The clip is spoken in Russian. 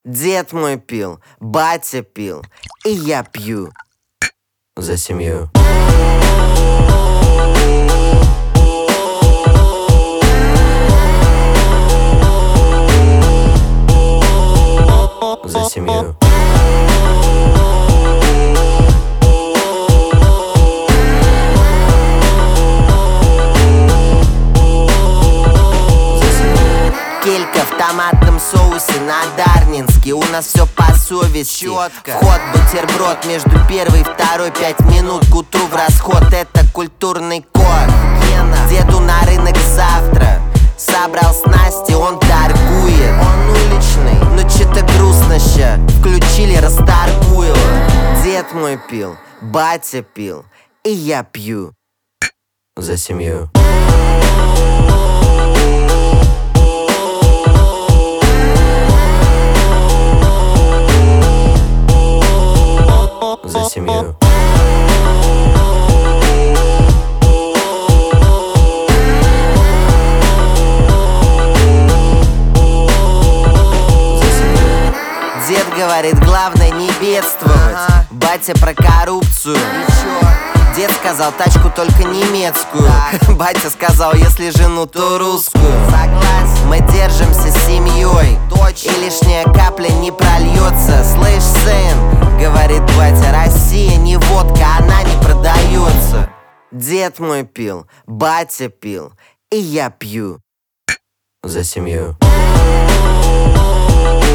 Дед мой пил, батя пил, и я пью за семью. За семью. Келька в томатном соусе на Дарнинске. У нас все по совести. Четко. Вход, бутерброд между первой и второй 5 минут к утру в расход. Это культурный код. Деду на рынок завтра. Собрал снасти, он торгует. Он уличный, но че-то грустно ща. Включили Расторгуева. Дед мой пил, батя пил, и я пью за семью. За семью. Дед говорит, главное не бедствовать. Батя про коррупцию. Дед сказал, тачку только немецкую. Батя сказал, если жену, то русскую. Согласен. Мы держимся с семьей. Точно. И лишняя капля не прольется. Слышь, сын, говорит батя, Россия не водка, она не продается. Дед мой пил, батя пил, и я пью за семью.